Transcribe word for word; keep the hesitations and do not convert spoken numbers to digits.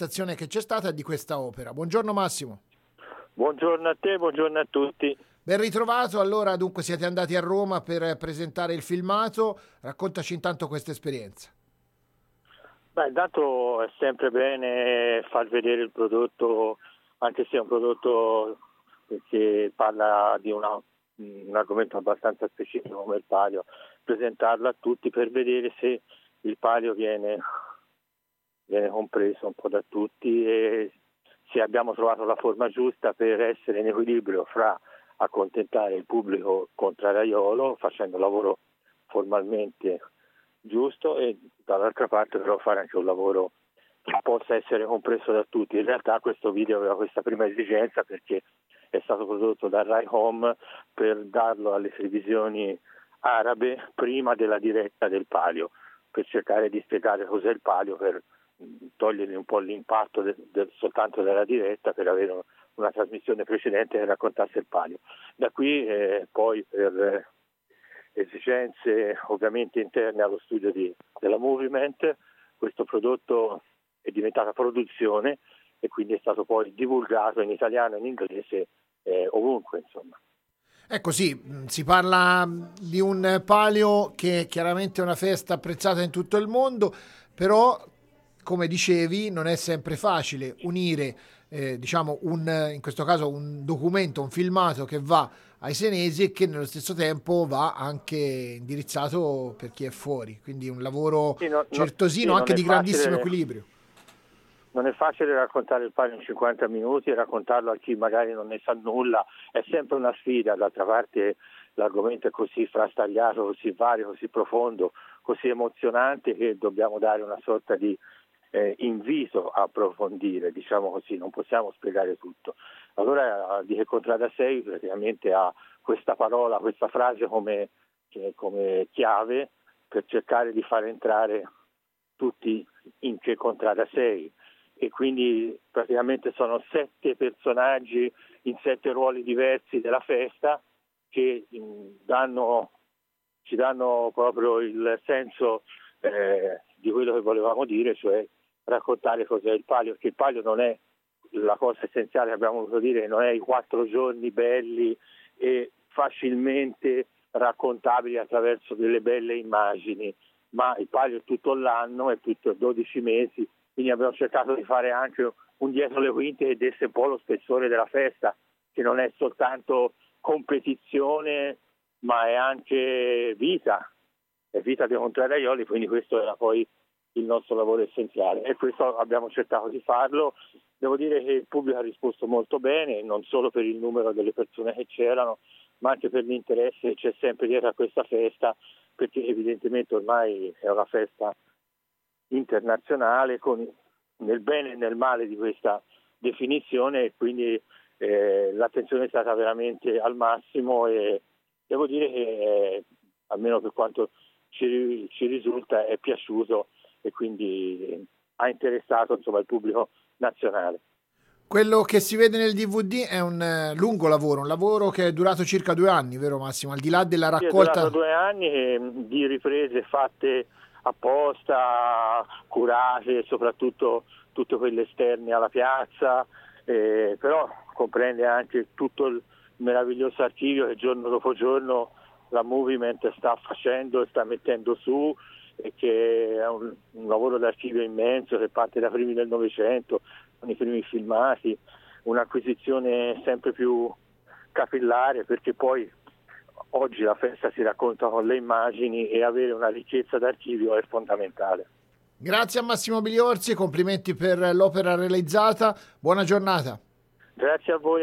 presentazione che c'è stata di questa opera. Buongiorno Massimo. Buongiorno a te, buongiorno a tutti. Ben ritrovato, allora dunque siete andati a Roma per presentare il filmato, raccontaci intanto questa esperienza. Beh, intanto è sempre bene far vedere il prodotto, anche se è un prodotto che parla di una, un argomento abbastanza specifico come il palio, presentarlo a tutti per vedere se il palio viene, viene compreso un po' da tutti e se abbiamo trovato la forma giusta per essere in equilibrio fra accontentare il pubblico contrariaiolo facendo un lavoro formalmente giusto e dall'altra parte però fare anche un lavoro che possa essere compreso da tutti. In realtà questo video aveva questa prima esigenza perché è stato prodotto da Rai Home per darlo alle televisioni arabe prima della diretta del palio, per cercare di spiegare cos'è il palio, per togliere un po' l'impatto de, de, soltanto della diretta, per avere una, una trasmissione precedente che raccontasse il palio. Da qui eh, poi per eh, esigenze ovviamente interne allo studio di, della Movement, questo prodotto è diventata produzione e quindi è stato poi divulgato in italiano e in inglese eh, ovunque, insomma. Ecco sì, si parla di un palio che chiaramente è una festa apprezzata in tutto il mondo, però come dicevi non è sempre facile unire eh, diciamo un, in questo caso un documento, un filmato che va ai senesi e che nello stesso tempo va anche indirizzato per chi è fuori, quindi un lavoro sì, no, certosino no, sì, anche di facile, grandissimo equilibrio. Non è facile raccontare il palio in cinquanta minuti e raccontarlo a chi magari non ne sa nulla, è sempre una sfida, d'altra parte l'argomento è così frastagliato, così vario, così profondo, così emozionante che dobbiamo dare una sorta di eh, invito a approfondire, diciamo così, non possiamo spiegare tutto. Allora di Che contrada sei praticamente ha questa parola, questa frase come, come chiave per cercare di far entrare tutti in Che contrada sei. E quindi praticamente sono sette personaggi in sette ruoli diversi della festa che danno, ci danno proprio il senso eh, di quello che volevamo dire, cioè raccontare cos'è il palio, perché il palio non è la cosa essenziale che abbiamo voluto dire, non è i quattro giorni belli e facilmente raccontabili attraverso delle belle immagini, ma il palio è tutto l'anno, è tutto dodici mesi. Quindi abbiamo cercato di fare anche un dietro le quinte che desse un po' lo spessore della festa, che non è soltanto competizione, ma è anche vita, è vita dei contrariaioli, quindi questo era poi il nostro lavoro essenziale e questo abbiamo cercato di farlo. Devo dire che il pubblico ha risposto molto bene, non solo per il numero delle persone che c'erano, ma anche per l'interesse che c'è sempre dietro a questa festa, perché evidentemente ormai è una festa internazionale con nel bene e nel male di questa definizione e quindi eh, l'attenzione è stata veramente al massimo e devo dire che eh, almeno per quanto ci, ci risulta è piaciuto e quindi eh, ha interessato insomma il pubblico nazionale. Quello che si vede nel D V D è un eh, lungo lavoro, un lavoro che è durato circa due anni, vero Massimo? Al di là della raccolta... Sì, è durato due anni eh, di riprese fatte apposta, curate, soprattutto tutte quelle esterne alla piazza, eh, però comprende anche tutto il meraviglioso archivio che giorno dopo giorno la Movement sta facendo e sta mettendo su e che è un, un lavoro d'archivio immenso che parte da primi del Novecento, con i primi filmati, un'acquisizione sempre più capillare perché poi oggi la festa si racconta con le immagini e avere una ricchezza d'archivio è fondamentale. Grazie a Massimo Biliorzi, complimenti per l'opera realizzata, buona giornata. Grazie a voi.